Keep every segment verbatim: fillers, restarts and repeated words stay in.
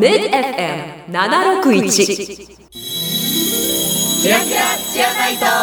ネット エフエムななろくいちキラキラチアナイト。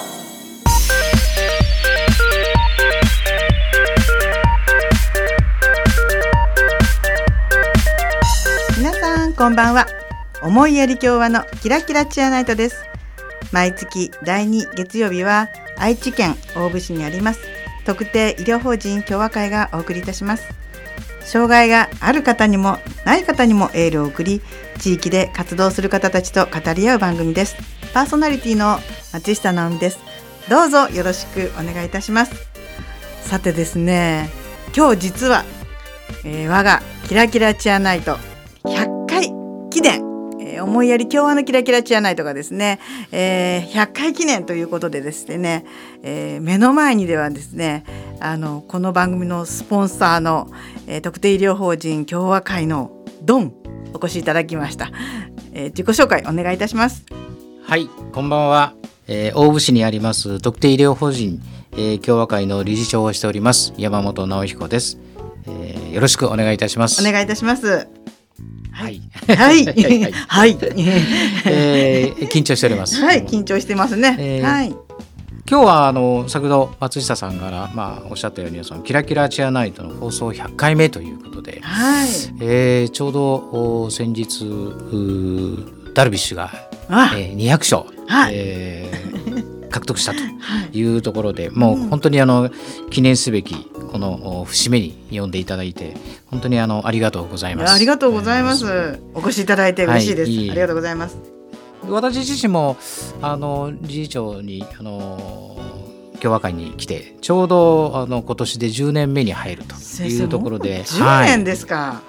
皆さんこんばんは。思いやり共和のキラキラチアナイトです。毎月だいに月曜日は愛知県大府市にあります特定医療法人共和会がお送りいたします。障害がある方にもない方にもエールを送り、地域で活動する方たちと語り合う番組です。パーソナリティの松下直美です。どうぞよろしくお願いいたします。さてですね、今日実は、えー、我がキラキラチアナイトひゃっかい記念、えー、思いやり共和のキラキラチアナイトがですね、えー、ひゃっかい記念ということでですね、えー、目の前にではですね、あのこの番組のスポンサーの、えー、特定医療法人共和会のドンお越しいただきました。えー、自己紹介お願いいたします。 はい、こんばんは。えー、大府市にあります特定医療法人、えー、共和会の理事長をしております山本直彦です。えー、よろしくお願いいたします。 お願いいたします。 はいはいはいはい、 えー、緊張しております。 はい、緊張してますね。 えー、 はい。 今日はあの先ほど松下さんから、まあ、おっしゃったようにそのキラキラチアナイトの放送ひゃっかいめということで、 はい、 えー、ちょうど先日ダルビッシュが、えー、にひゃくしょう、はい、えー、獲得したというところで、はい、もう本当にあの記念すべきこの節目に呼んでいただいて本当にあのありがとうございます。 ありがとうございます。お越しいただいて嬉しいです。はい、ありがとうございます。 私自身もあの理事長にあの共和会に来てちょうどあの今年でじゅうねんめに入るというところで、 じゅうねんですか。はい、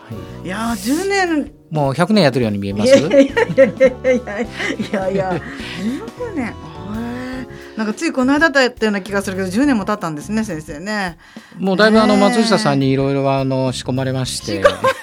いやじゅうねんもうひゃくねんやってるように見えます。 いやいやいやいやいやいやいやじゅうねんなんかついこの間だったような気がするけどじゅうねんも経ったんですね先生ね。 もうだいぶあの松下さんにいろいろあの仕込まれまして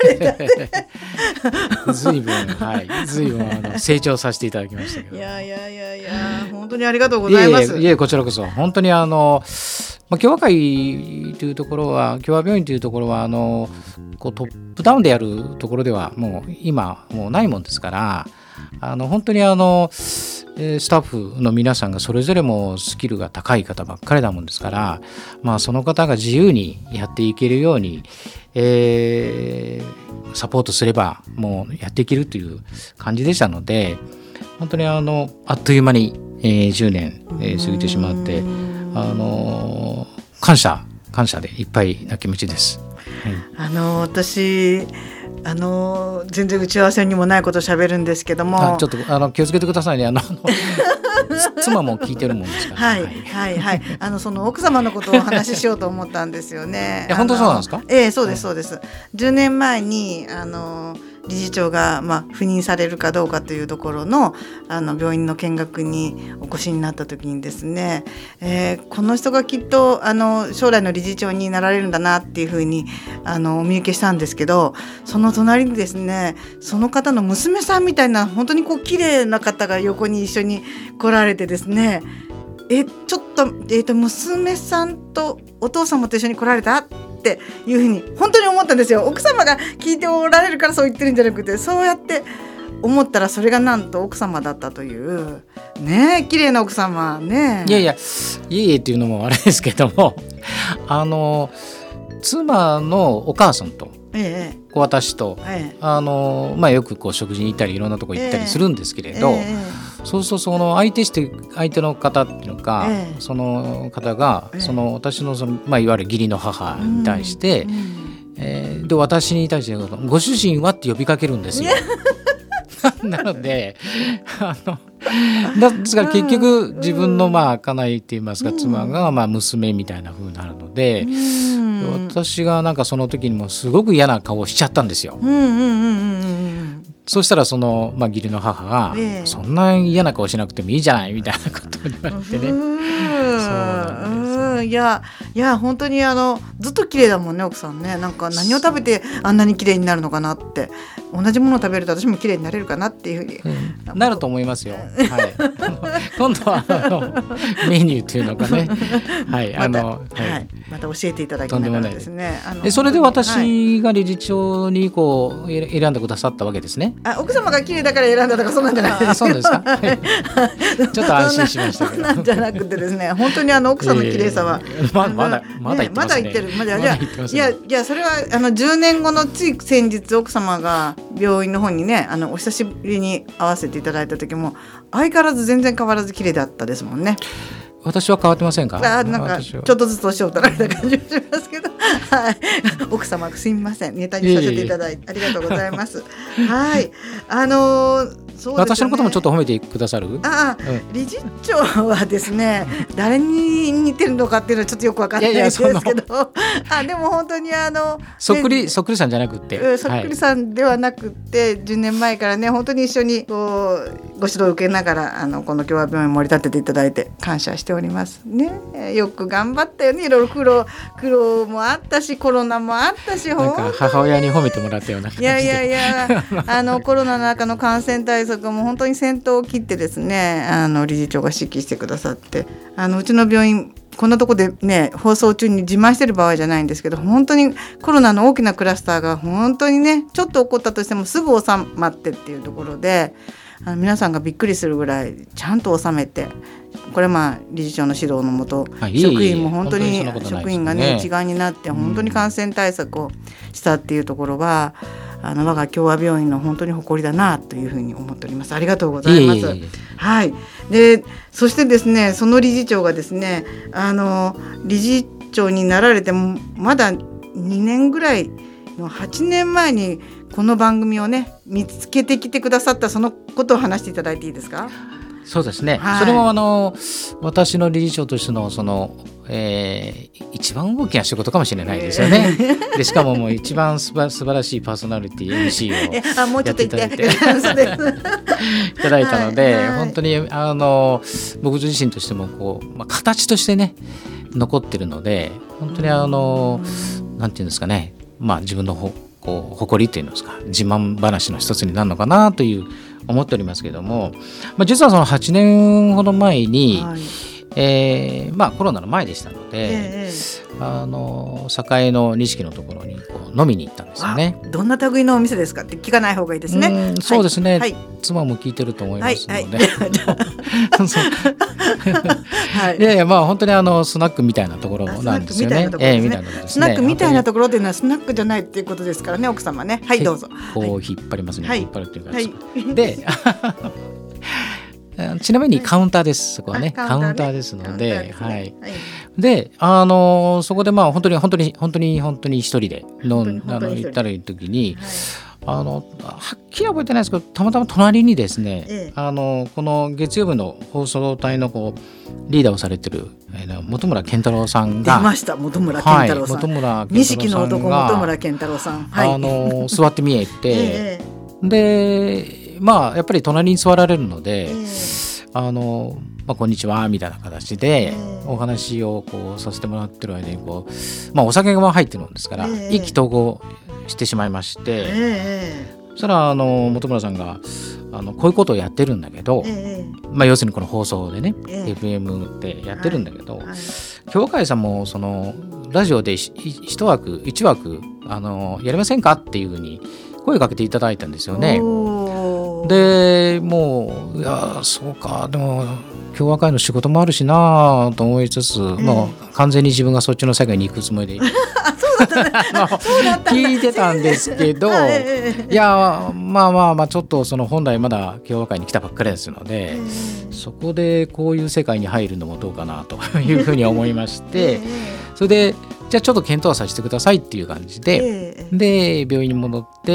ずいぶん、はい、ずいぶんあの成長させていただきましたけど。 いやいやいやいや本当にありがとうございます。 いえいえこちらこそ本当にあの、まあ、共和会というところは共和病院というところはあのこうトップダウンでやるところではもう今もうないもんですからあの本当にあのスタッフの皆さんがそれぞれもスキルが高い方ばっかりだもんですから、まあ、その方が自由にやっていけるように、えー、サポートすればもうやっていけるという感じでしたので本当にあのあっという間に、えー、じゅうねん、えー、過ぎてしまってあの感謝感謝でいっぱいな気持ちです。はい、 あの私あの全然打ち合わせにもないことを喋るんですけどもあちょっとあの気をつけてくださいね。あの妻も聞いてるもんですから、 はいはいはいあのその奥様のことをお話ししようと思ったんですよね。 いや本当そうなんですか。 ええそうですそうです、はい、じゅうねんまえにあの理事長が、まあ、赴任されるかどうかというところ の, あの病院の見学にお越しになった時にですね、えー、この人がきっとあの将来の理事長になられるんだなっていうふうにあのお見受けしたんですけどその隣にですねその方の娘さんみたいな本当にこう綺麗な方が横に一緒に来られてですねえちょっと、えー、と娘さんとお父様と一緒に来られたっていうふうに本当に思ったんですよ。奥様が聞いておられるからそう言ってるんじゃなくてそうやって思ったらそれがなんと奥様だったというねえ綺麗な奥様ね。 いやいやいえいえっていうのもあれですけどもあの妻のお母さんと、ええ、私と、ええあのまあ、よくこう食事に行ったりいろんなとこ行ったりするんですけれど、ええ、そうそうその相手して相手の方っていうのか、ええ、その方が、ええ、その私の、その、まあ、いわゆる義理の母に対して、うんうんえー、で私に対してご主人はって呼びかけるんですよ。なのであのですから結局自分のまあ家内って言いますか妻がまあ娘みたいな風になるので、うん、私がなんかその時にもすごく嫌な顔をしちゃったんですよ。うんうんうんうんそうしたらその、まあ、義理の母が、えー、そんな嫌な顔しなくてもいいじゃないみたいなことを言われてね。そうなんですうん、いやいや本当にあのずっと綺麗だもんね奥さんね。なんか何を食べてあんなに綺麗になるのかなって、同じものを食べると私も綺麗になれるかなっていうふうに、 うん、なると思いますよ、はい、今度はあのメニューっていうのがね、はい、あの、 また、はいはい、また教えていただきながらですね。あのでそれで私が理事長にこう選んでくださったわけですね。 あ、奥様が綺麗だから選んだとかそんなんじゃないですか。 あ、そうですかちょっと安心しましたけどそんなんじゃなくてですね、本当にあの奥さんの綺麗さは、 えー、ま, まだまだ言ってますね。 まだ言ってる。まだじゃあ、いやいやそれはあのじゅうねんごのつい先日奥様が病院の方にね、あのお久しぶりに会わせていただいた時も相変わらず全然変わらず綺麗だったですもんね。 私は変わってませんか。 あ、なんかちょっとずつ年を取られた感じがしますけど、はい、奥様すみません、ネタにさせていただいてありがとうございます。はい、あのーそうですね、 私のこともちょっと褒めてくださる。 あ、うん、理事長はですね誰に似てるのかっていうのはちょっとよく分かんないですけど、いやいやあでも本当にあのそっくり、ね、そっくりさんじゃなくて、 そっくりさんではなくて、はい、じゅうねんまえからね本当に一緒にこうご指導を受けながらあのこの共和病院を盛り立てていただいて感謝しておりますね。よく頑張ったよね。いろいろ苦労苦労もあったしコロナもあったし、 なんか母親に褒めてもらったような感じで、 いやいやいやあのコロナの中の感染対策も本当に先頭を切ってですね、あの理事長が指揮してくださって、あのうちの病院こんなとこでね放送中に自慢してる場合じゃないんですけど、本当にコロナの大きなクラスターが本当にねちょっと起こったとしてもすぐ収まってっていうところで、あの皆さんがびっくりするぐらいちゃんと収めて、これまあ理事長の指導のもと、 あ、いい職員も本当に本当に職員がね一丸になって本当に感染対策をしたっていうところは、あの我が共和病院の本当に誇りだなというふうに思っております。ありがとうございます。いえいえいえ、はい。でそしてですね、その理事長がですね、あの理事長になられてもまだにねんぐらいのはちねんまえにこの番組をね見つけてきてくださったそのことを話していただいていいですか。 そうですね、はい、それもあの私の理事長としてのその、えー、一番大きな仕事かもしれないですよね。でしかももう一番すば素晴らしいパーソナリティ エムシー をやっていただいていただいたので、はいはい、本当にあの僕自身としてもこう、まあ、形としてね残ってるので、本当にあのなんていうんですかね、まあ、自分のほこう誇りというんですか、自慢話の一つになるのかなという思っておりますけれども、まあ、実はそのはちねんほど前に、はい、えーまあ、コロナの前でしたので、えー、あの栄の錦のところにこう飲みに行ったんですよね。 どんな類のお店ですかって聞かない方がいいですね。 うん、そうですね、はい、妻も聞いてると思いますので、いやいや、まあ本当にあのスナックみたいなところなんですよね。 スナックみたいなところっていうのはスナックじゃないっていうことですからね、奥様ね。はい、どうぞ。 こう引っ張りますね、はい、引っ張るっていうか、はい、でちなみにカウンターです、そこはね、カウンターですので、はい、で、あのそこでまあ本当に本当に本当に本当に一人でのあの行ったらいい時に、はい、あのはっきり覚えてないですけど、たまたま隣にですね、ええ、あのこの月曜日の放送隊のこうリーダーをされてる、えー、本村健太郎さんが出ました。本村健太郎さん、はい、錦の男本村健太郎さん、はい、 あの座って見えて、ええ、でまあやっぱり隣に座られるので、えーあのまあ、こんにちはみたいな形でお話をこうさせてもらってる間にこう、まあ、お酒が入ってるんですから、えー、意気投合してしまいまして、えー、そしたらあの本村さんがあのこういうことをやってるんだけど、えーまあ、要するにこの放送でね、えー、エフエム でやってるんだけど、はいはい、協会さんもそのラジオで一枠一枠あのやりませんかっていうふうに声かけていただいたんですよね。でもういやそうか、でも共和会の仕事もあるしなと思いつつ、えー、もう完全に自分がそっちの世界に行くつもりで聞いてたんですけど、いやまあまあまあちょっとその本来まだ共和会に来たばっかりですので、えー、そこでこういう世界に入るのもどうかなというふうに思いまして、えー、それでじゃあちょっと検討させてくださいっていう感じで、えー、で病院に戻って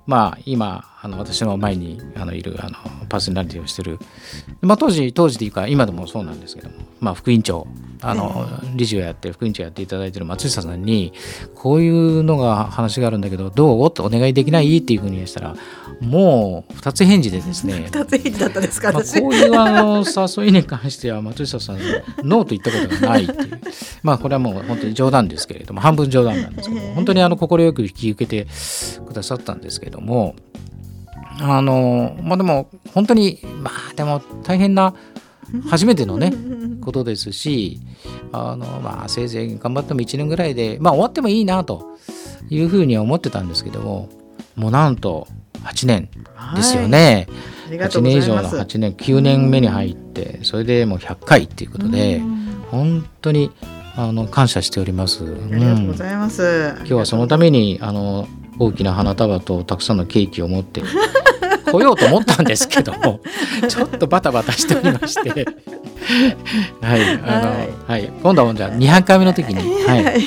まあ、今あの私の前にあのいるあのパーソナリティをしている、まあ、当時当時というか今でもそうなんですけども、まあ、副委員長あの理事をやって副委員長やっていただいている松下さんにこういうのが話があるんだけどどうってお願いできないっていうふうにしたらもうふたつ返事でですねふたつ返事だったですか、 まあ、こういうあの誘いに関しては松下さんノーと言ったことがないっていうまあこれはもう本当に冗談ですけれども半分冗談なんですけど本当にあの快く引き受けてくださったんですけどもあのまあでも本当にまあでも大変な初めてのねことですしあのまあせいぜい頑張ってもいちねんぐらいでまあ終わってもいいなというふうには思ってたんですけどももうなんとはちねんですよね、はい、はちねん以上のはちねんきゅうねんめに入ってそれでもうひゃっかいっていうことで本当にあの感謝しております。 ありがとうございます、うん、 今日はそのためにあの大きな花束とたくさんのケーキを持って来ようと思ったんですけどもちょっとバタバタしておりましてはいあの、はいはい、今度はじゃあにひゃっかいめの時に、はいはい、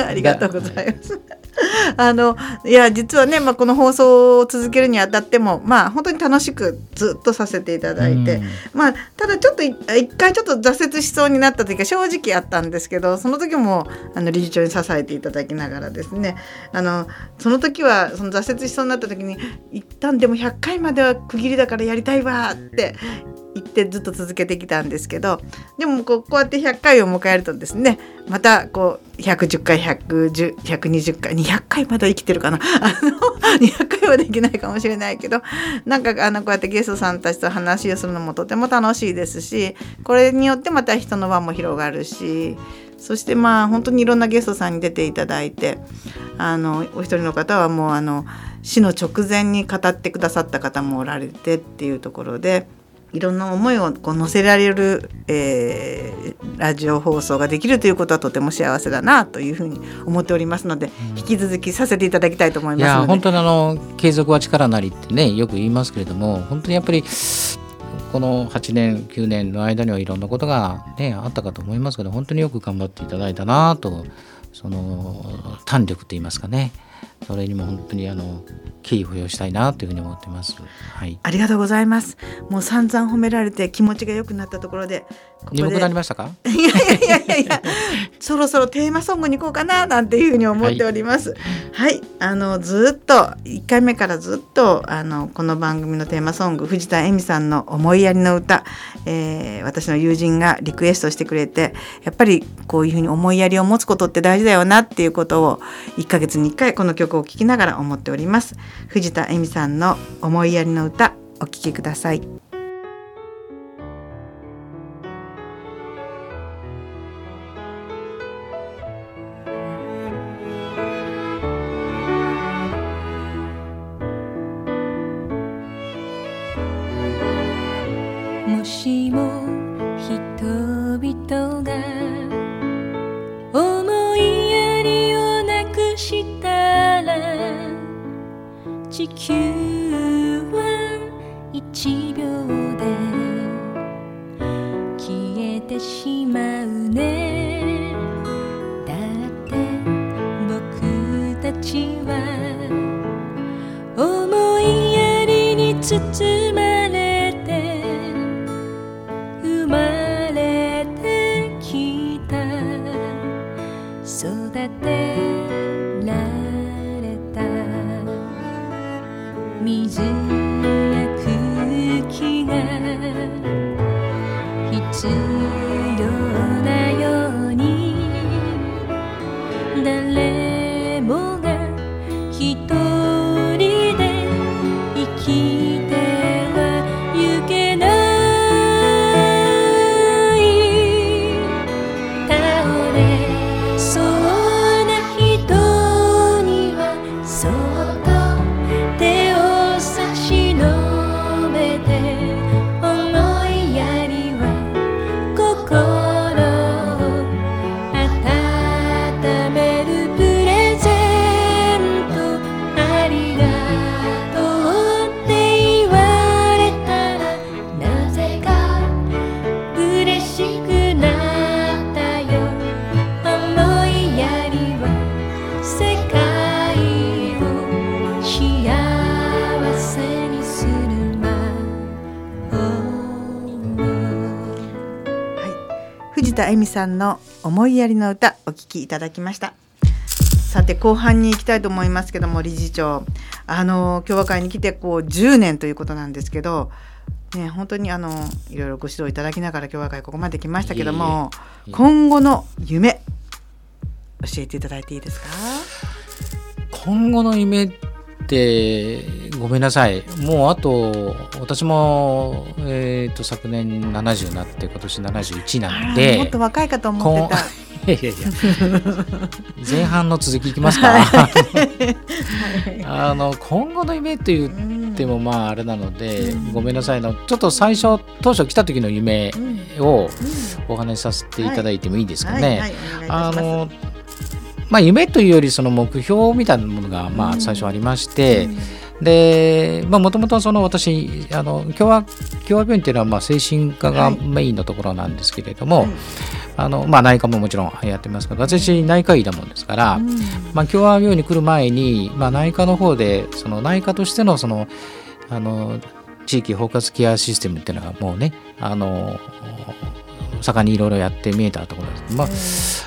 ありがとうございます。あのいや実はね、まあ、この放送を続けるにあたっても、まあ、本当に楽しくずっとさせていただいて、まあ、ただちょっと一回ちょっと挫折しそうになった時が正直あったんですけどその時もあの理事長に支えていただきながらですねあのその時はその挫折しそうになった時に一旦でもひゃっかいまでは区切りだからやりたいわって言ってずっと続けてきたんですけどでもこう、こうやってひゃっかいを迎えるとですねまたこうひゃくじゅっかいひゃくじゅう、ひゃくにじゅっかいにひゃっかいまでは生きてるかなあのにひゃっかいはできないかもしれないけどなんかあのこうやってゲストさんたちと話をするのもとても楽しいですしこれによってまた人の輪も広がるしそしてまあ本当にいろんなゲストさんに出ていただいてあのお一人の方はもうあの死の直前に語ってくださった方もおられてっていうところでいろんな思いをこう乗せられる、えー、ラジオ放送ができるということはとても幸せだなというふうに思っておりますので、うん、引き続きさせていただきたいと思いますので。いや本当にあの継続は力なりってねよく言いますけれども本当にやっぱりこのはちねんきゅうねんの間にはいろんなことが、ね、あったかと思いますけど本当によく頑張っていただいたなとその胆力といいますかねそれにも本当にあの敬意を表したいなというふうに思っています、はい、 ありがとうございます。もう散々褒められて気持ちが良くなったところでここで眠くなりましたか？ いやいやいやいやそろそろテーマソングに行こうかななんていうふうに思っております。はい、はい、あのずっといっかいめからずっとあのこの番組のテーマソング藤田恵美さんの思いやりの歌、えー、私の友人がリクエストしてくれてやっぱりこういうふうに思いやりを持つことって大事だよなっていうことをいっかげつにいっかいこの曲を聴きながら思っております。藤田恵美さんの思いやりの歌お聴きください。 もしも人々が思いやりをなくしたら地球はいちびょうで消えてしまうね。だって僕たちは思いやりに包まれて生まれてきた育てられた水や空気が必要なように誰もが一人で生きてはゆけない倒れそうな人にはそっと手を差し田恵美さんの思いやりの歌お聞きいただきました。さて後半に行きたいと思いますけども、理事長あの共和会に来てこうじゅうねんということなんですけど、ね、本当にあのいろいろご指導いただきながら共和会ここまで来ましたけども、いえいえ今後の夢教えていただいていいですか？ 今後の夢ってごめんなさい、もうあと私も、えー、と昨年ななじゅうになって今年ななじゅういちなんで、 もっと若いかと思ってた。 いやいやいや前半の続きいきますか、はい、あの今後の夢と言ってもまああれなので、うん、ごめんなさいのちょっと最初当初来た時の夢をお話しさせていただいてもいいですかね。あのまあ、夢というよりその目標みたいなものがまあ最初ありまして、うん、でもともと私あの共和共和病院っていうのはまあ精神科がメインのところなんですけれども、はい、あのまあ、内科ももちろんやってますけど、私内科医だもんですから、うん、まあ、共和病院に来る前に、まあ、内科の方でその内科としてのそのあの地域包括ケアシステムっていうのがもうねあの盛んにいろいろやって見えたところです。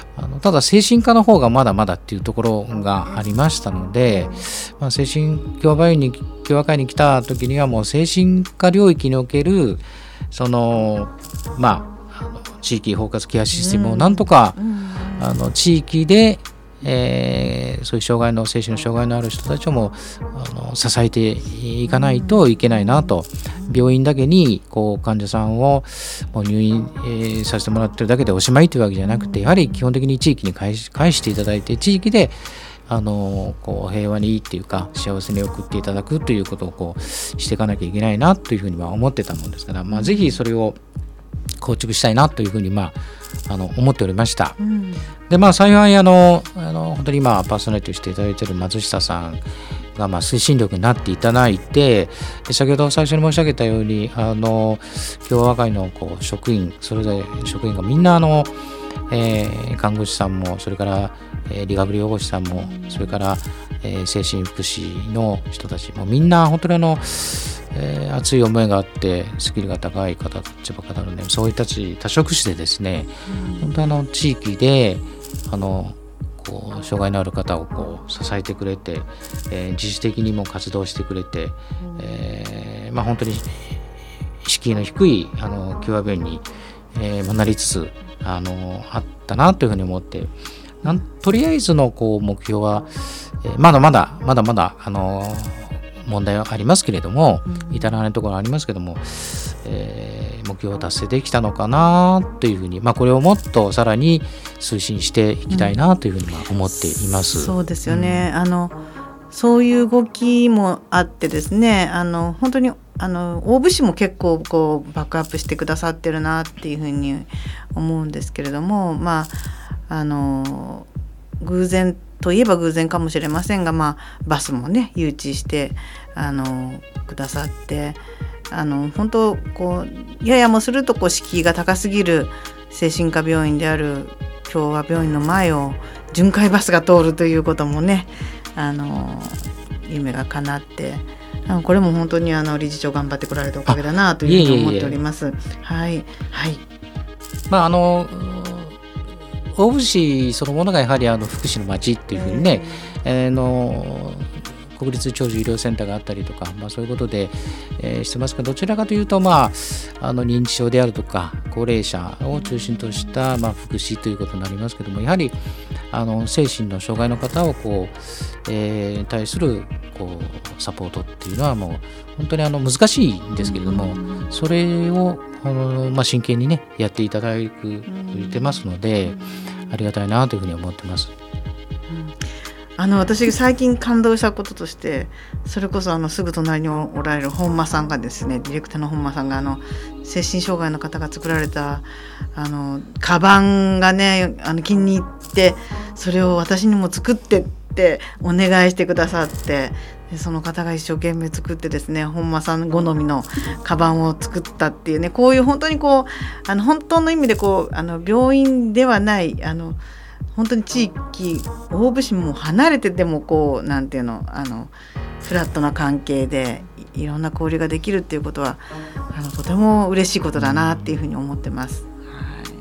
まあ、あのただ精神科の方がまだまだっていうところがありましたので、まあ、精神共和病院に共和会に来た時にはもう精神科領域におけるそのまあ地域包括ケアシステムをなんとか、うん、あの地域で、えー、そういう障害の精神の障害のある人たちをもあの支えていかないといけないなと、病院だけにこう患者さんをもう入院、えー、させてもらってるだけでおしまいというわけじゃなくて、やはり基本的に地域に返し、返していただいて地域であのこう平和にっていうか幸せに送っていただくということをこうしていかなきゃいけないなというふうには思ってたもんですから、まあ、ぜひそれを構築したいなというふうに、まあ、あの思っておりました、うん、でまあ幸いあのあの本当に今パーソナリティしていただいている松下さんがまあ推進力になっていただいて、で先ほど最初に申し上げたようにあの共和会のこう職員それぞれ職員がみんなあの、えー、看護師さんもそれから、えー、理学療法士さんもそれから、えー、精神福祉の人たちもみんな本当にあのえー、熱い思いがあってスキルが高い方たちばかりなので、そういう人たち多職種でですね、うん、本当あの地域であのこう障害のある方をこう支えてくれて、えー、自主的にも活動してくれて、うんえーまあ、本当に敷居の低いあの共和病院に、えー、なりつつ あのあったなというふうに思って、なんとりあえずのこう目標は、えー、まだまだまだまだあの問題はありますけれども、うん、至らないところはありますけども、えー、目標を達成できたのかなというふうに、まあ、これをもっとさらに推進していきたいなというふうに思っています、 うん、そうですよね、うん、あのそういう動きもあってですね、あの本当にあの大府市も結構こうバックアップしてくださってるなっていうふうに思うんですけれども、まああの偶然といえば偶然かもしれませんが、まあ、バスもね誘致してあのくださって、あの本当こうややもするとこう敷居が高すぎる精神科病院である共和病院の前を巡回バスが通るということもね、あの夢が叶って、あのこれも本当にあの理事長頑張ってこられたおかげだなというふうに思っております。はいはい。まああの大府市そのものがやはりあの福祉の街っていうふうにね、えー、の国立長寿医療センターがあったりとか、まあ、そういうことで、えー、してますが、どちらかというと、まあ、あの認知症であるとか高齢者を中心とした、まあ、福祉ということになりますけども、やはりあの精神の障害の方をこう、えー、対するこうサポートっていうのはもう本当にあの難しいんですけれども、それをあの、まあ、真剣にねやっていただく言ってますので、ありがたいなというふうに思ってます。 あの私最近感動したこととして、それこそあのすぐ隣におられる本間さんがですね、ディレクターの本間さんがあの精神障害の方が作られたあのカバンがねあの気に入って、それを私にも作ってってお願いしてくださって、でその方が一生懸命作ってですね、本間さん好みのカバンを作ったっていうね、こういう本当にこうあの本当の意味でこうあの病院ではないあの本当に地域大府市も離れてでもこうなんていうのあのフラットな関係でいろんな交流ができるっていうことはあのとても嬉しいことだなっていうふうに思ってます。はい、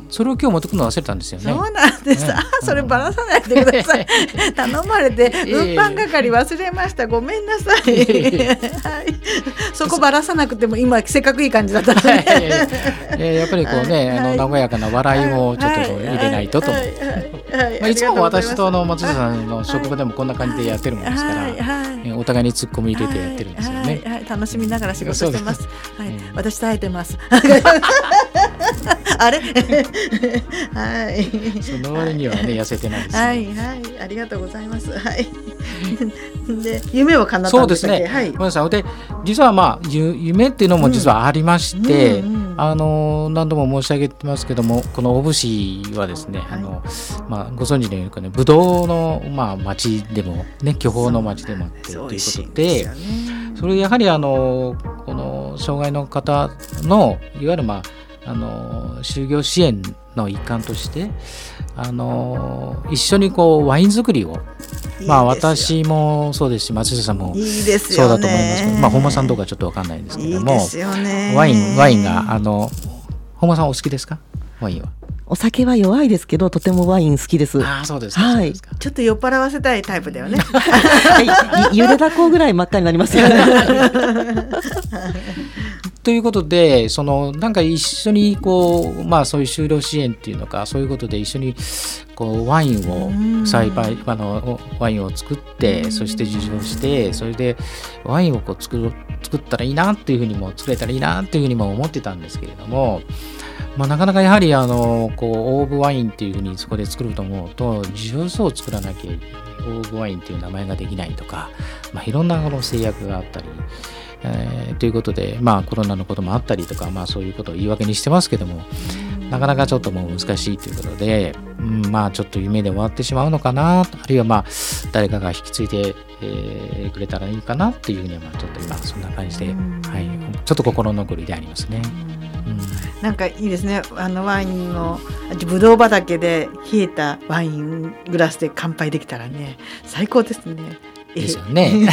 それを今日持ってくるの忘れたんですよね。 そうなんです、ね、あそればらさないでください頼まれて運搬係忘れました、ごめんなさい、はい、そこばらさなくても今せっかくいい感じだったので、ねえー、やっぱりこうね、はい、あの和やかな笑いもちょっと入れないとと思って、はいはいはいまあ、いつも私とあの松下さんの職場でもこんな感じでやってるもんですから、はいはい、お互いにツッコミ入れてやってるんですよね、 はいはい、楽しみながら仕事してます、はい、私耐えてますあれはい、 その割にはね、はい、痩せてないですね。 はいはい、ありがとうございます。はい。で夢は叶ったんですか。そうですね。はい。ごめんなさい。で実はまあ夢っていうのも実はありまして、うんうんうん、あの何度も申し上げてますけども、この大府市はですね、はい、あのまあご存知のようにかね、ぶどうのまあ町でもね、巨峰の町でもあってということで、それやはりあのこの障害の方のいわゆるまああの就業支援の一環としてあの一緒にこうワイン作りを、まあ私もそうですし松下さんもそうだと思いますけど、まあ本間さんどうかちょっと分かんないんですけども、いいですよね、ワインワインがあの本間さんお好きですか？ワインは。 お酒は弱いですけどとてもワイン好きです。 ああそうですか、 はい、 ちょっと酔っ払わせたいタイプだよねはい、ゆでだこぐらい真っ赤になりますよねということで、そのなんか一緒にこう、まあ、そういう就労支援っていうのか、そういうことで一緒にこうワインを栽培、あのワインを作って、そして受賞して、それでワインをこう作る作ったらいいなっていうふうにも作れたらいいなっていうふうにも思ってたんですけれども、まあ、なかなかやはりあのこうオーブワインっていうふうにそこで作ると思うと、受賞数を作らなきゃオーブワインっていう名前ができないとか、まあ、いろんなこの制約があったり、えー、ということで、まあ、コロナのこともあったりとか、まあ、そういうことを言い訳にしてますけども、なかなかちょっともう難しいということで、うん、まあちょっと夢で終わってしまうのかな、あるいはまあ誰かが引き継いで、えー、くれたらいいかなっていうふうにはまあちょっと今そんな感じで、はい、ちょっと心残りでありますね。 うん、なんかいいですね、あのワインのぶどう畑で冷えたワイングラスで乾杯できたらね、最高ですね。 ですよね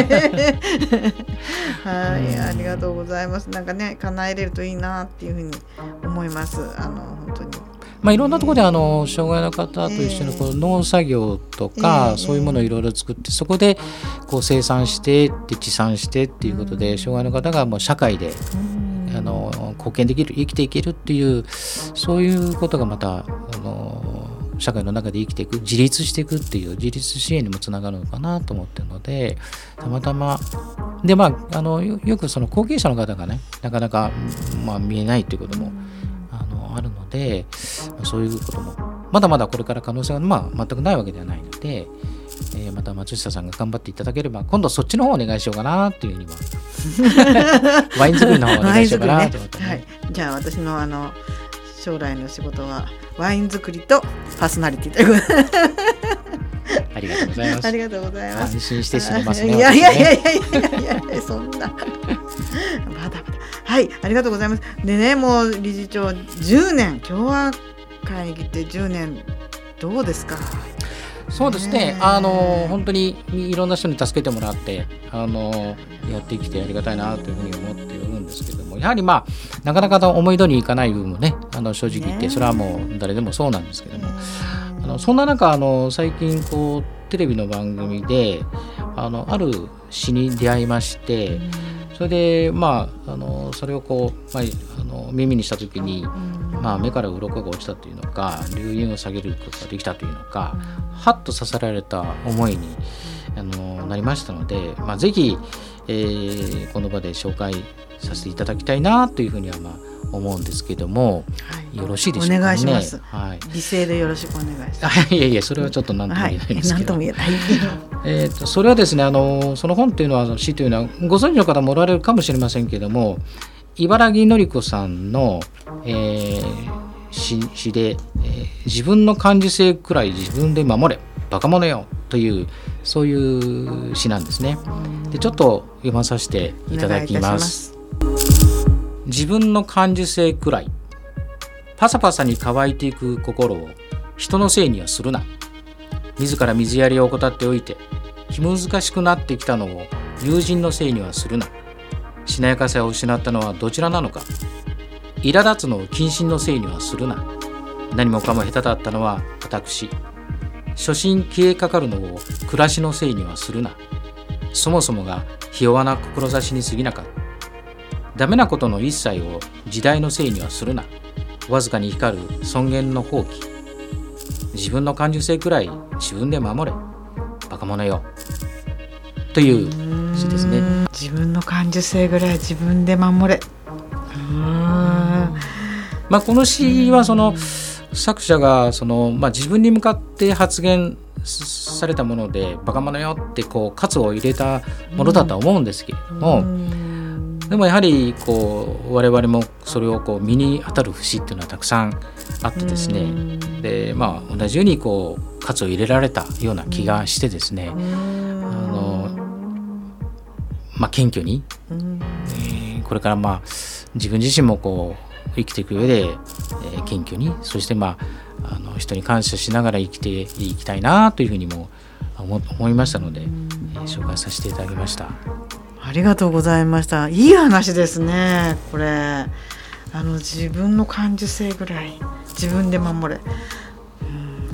はい、ありがとうございます。なんかね、叶えれるといいなっていうふうに思います。あの本当に、 まあ、いろんなところであの障害の方と一緒にこう農作業とか、えー、そういうものをいろいろ作って、そこでこう生産してで地産してっていうことで、うん、障害の方がもう社会で、うん、あの貢献できる、生きていけるっていう、そういうことがまたあの社会の中で生きていく、自立していくっていう自立支援にもつながるのかなと思ってるので、たまたまで、まあ、あの よ, よくその後継者の方がね、なかなか、まあ、見えないということもあのあるので、そういうこともまだまだこれから可能性が、まあ、全くないわけではないので、えー、また松下さんが頑張っていただければ、今度そっちの方をお願いしようかなっていうふうにはワイン作りの方をお願いしようかなと思って、ね、はい、 じゃあ私のあの将来の仕事はワイン作りとパーソナリティということでありがとうございます。 ありがとうございます。 安心して死ねますね。 いやいやいやいやいやいやいやそんなまだまだはい、ありがとうございます。でね、もう理事長じゅうねん、共和会議ってじゅうねんどうですか？ そうですね、あの本当にいろんな人に助けてもらってあのやってきてありがたいなというふうに思っているんですけども、やはりまあなかなか思い通りにいかない部分もね、あの正直言ってそれはもう誰でもそうなんですけども、あのそんな中あの最近こうテレビの番組であのある詩に出会いまして、それでまああのそれをこう、まあ、あの耳にした時に、まあ、目から鱗が落ちたというのか、流飲を下げることができたというのか、はっと刺さられた思いにあのなりましたので、まあ、ぜひ、えー、この場で紹介させていただきたいなというふうにはまあ思うんですけども、はい、よろしいでしょうかね。 お願いします、 はい、 美声でよろしくお願いします。 いやいや、それはちょっと何とも言えないんですけど、 はい、何とも言えないえとそれはですね、あのその本というのは、詩というのはご存知の方もおられるかもしれませんけども、茨木のり子さんの、えー、詩, 詩で、えー、自分の感受性くらい自分で守れバカ者よという、そういう詩なんですね。でちょっと読まさせていただきます。自分の感受性くらいパサパサに乾いていく心を人のせいにはするな。自ら水やりを怠っておいて気難しくなってきたのを友人のせいにはするな。しなやかさを失ったのはどちらなのか。苛立つのを謹慎のせいにはするな。 何もかも下手だったのは私。初心消えかかるのを暮らしのせいにはするな。そもそもがひ弱な志に過ぎなかった。ダメなことの一切を時代のせいにはするな。わずかに光る尊厳の放棄。自分の感受性くらい自分で守れ。バカ者よ。という詩ですね。 自分の感受性ぐらい自分で守れ。うーん、 まあ、この詩はその作者がその、まあ、自分に向かって発言されたものでバカ者よってこう喝を入れたものだとは思うんですけれども、でもやはりこう我々もそれをこう身に当たる節っていうのはたくさんあってですね、で、まあ、同じようにこう喝を入れられたような気がしてですね、あの、まあ、謙虚に、えー、これからまあ自分自身もこう生きていく上で、えー、謙虚に、そして、まあ、あの人に感謝しながら生きていきたいなというふうにも 思, 思いましたので、えー、紹介させていただきました。 ありがとうございました。いい話ですね。これあの自分の感受性ぐらい自分で守れ、うん、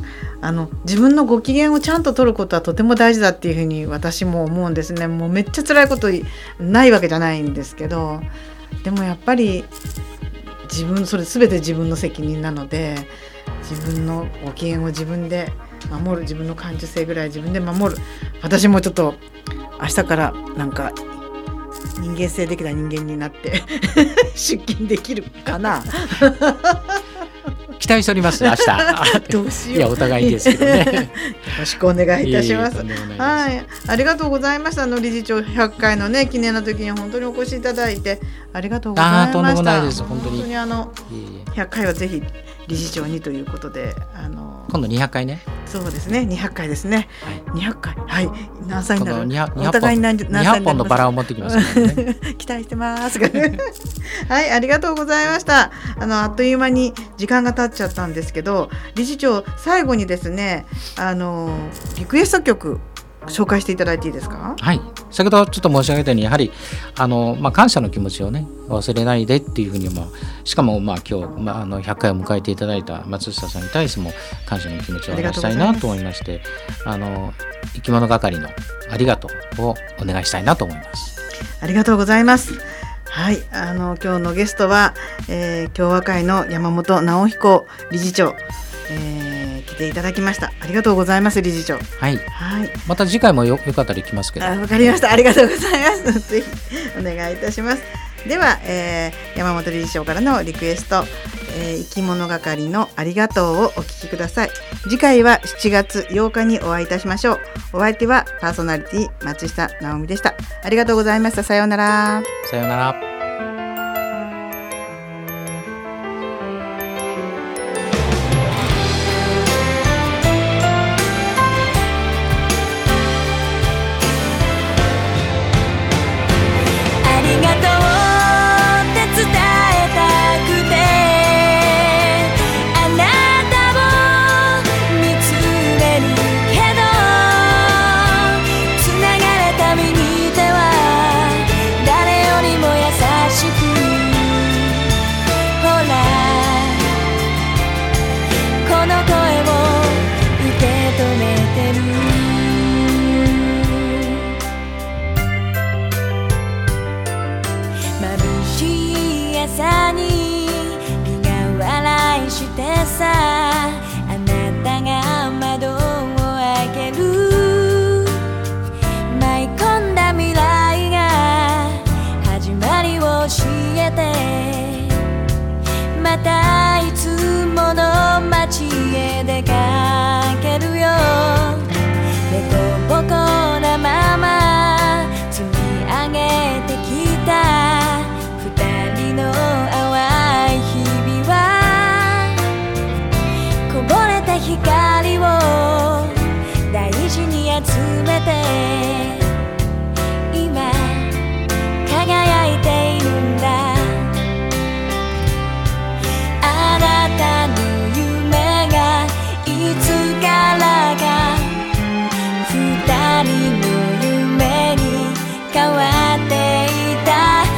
あの自分のご機嫌をちゃんと取ることはとても大事だっていうふうに私も思うんですね。もうめっちゃ辛いことないわけじゃないんですけど、でもやっぱり自分それ全て自分の責任なので、自分のご機嫌を自分で守る、自分の感受性ぐらい自分で守る。私もちょっと明日からなんか人間性できた人間になって出勤できるかな期待しております明日どうしよう。 いやお互いですけどねよろしくお願いいたします。 いえいえとんでもないです。 はい、ありがとうございました。あの理事長ひゃっかいのね記念の時に本当にお越しいただいてありがとうございました。 あーとんでもないです。本当に本当にあのいえいえひゃっかいはぜひ理事長にということで、あの今度にひゃっかいね。 そうですね、にひゃっかいですね、はい、にひゃっかい、はい、何歳になる、 にひゃくお互いに何歳になります。 にひゃっぽんのバラを持ってきますからね期待してますはい、ありがとうございました。あのあっという間に時間が経っちゃったんですけど、理事長最後にですね、あのリクエスト曲紹介していただいていいですか。 はい、先ほどちょっと申し上げたようにやはりあの、まあ、感謝の気持ちをね忘れないでっていうふうにも、しかもまあ今日、まあ、あのひゃっかいを迎えていただいた松下さんに対しても感謝の気持ちを表したいなと思いまして、あの生き物係のありがとうをお願いしたいなと思います。 ありがとうございます。はい、あの今日のゲストは、えー、共和会の山本直彦理事長、えー、来ていただきました。ありがとうございます理事長。 はい、 はい、 また次回も よ, よかったら行きますけど。 あ、わかりました。ありがとうございますぜひお願いいたします。では、えー、山本理事長からのリクエスト、えー、生き物係のありがとうをお聞きください。次回はしちがつようかにお会いいたしましょう。お相手はパーソナリティ松下直美でした。ありがとうございました。さようなら。 さようなら。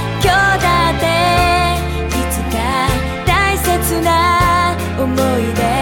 思い出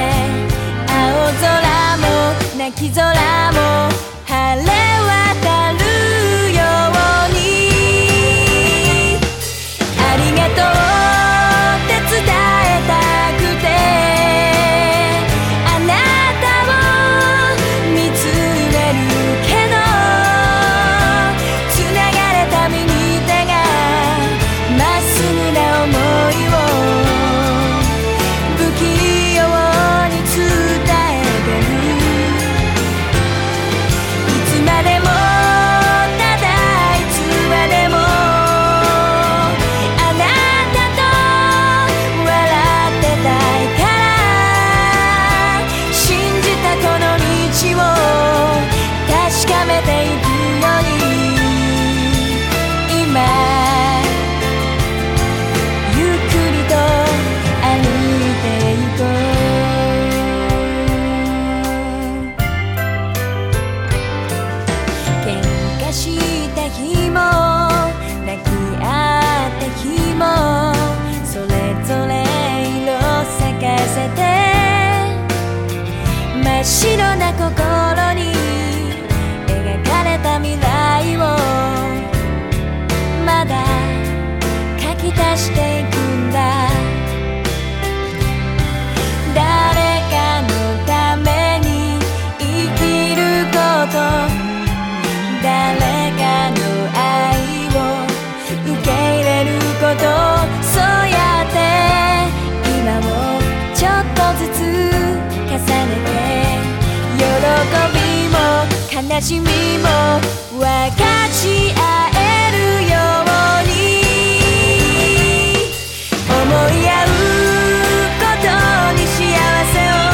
悲しみも分かち合えるように思い合うことに幸せを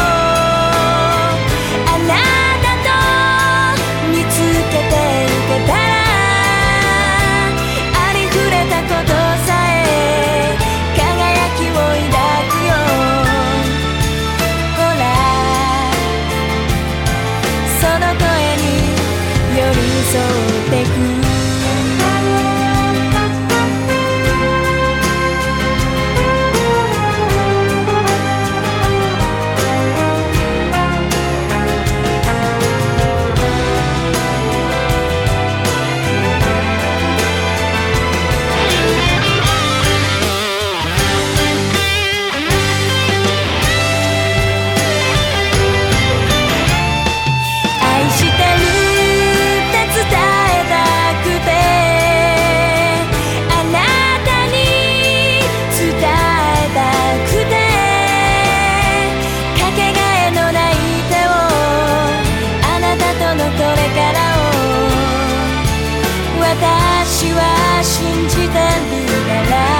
あなたと見つけていけたらありふれたことさえ輝きを抱くよほらその声に寄り添ってく私は信じてるから